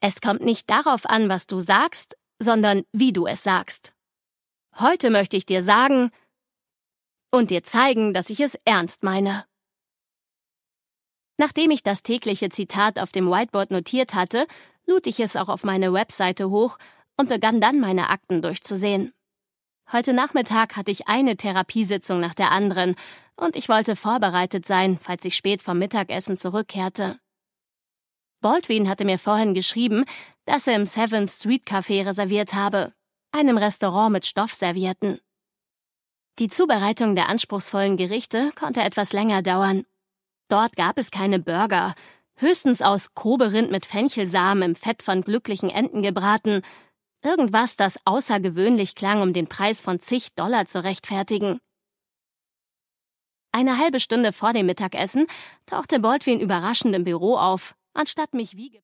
Es kommt nicht darauf an, was du sagst, sondern wie du es sagst. Heute möchte ich dir sagen und dir zeigen, dass ich es ernst meine. Nachdem ich das tägliche Zitat auf dem Whiteboard notiert hatte, lud ich es auch auf meine Webseite hoch und begann dann meine Akten durchzusehen. Heute Nachmittag hatte ich eine Therapiesitzung nach der anderen und ich wollte vorbereitet sein, falls ich spät vom Mittagessen zurückkehrte. Baldwin hatte mir vorhin geschrieben, dass er im 7th Street Café reserviert habe, einem Restaurant mit Stoffservietten. Die Zubereitung der anspruchsvollen Gerichte konnte etwas länger dauern. Dort gab es keine Burger, höchstens aus Koberind mit Fenchelsamen im Fett von glücklichen Enten gebraten, irgendwas, das außergewöhnlich klang, um den Preis von zig Dollar zu rechtfertigen. Eine halbe Stunde vor dem Mittagessen tauchte Baldwin überraschend im Büro auf, anstatt mich wie